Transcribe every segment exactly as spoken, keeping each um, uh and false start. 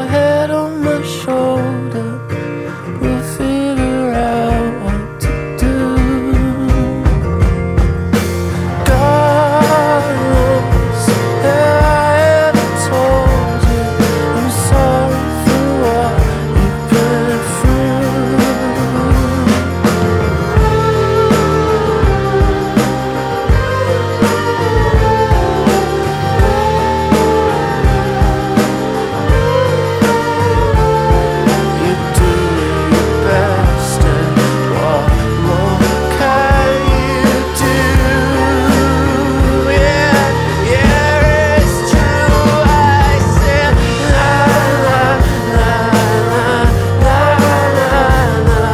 head on my shoulder, we'll figure out what to do. God knows that I ever told you I'm sorry for what you've been through. You do your best, and what more can you do? Yeah, yeah, it's true. I said la la la la la la la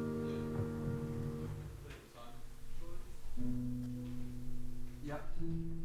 Ja.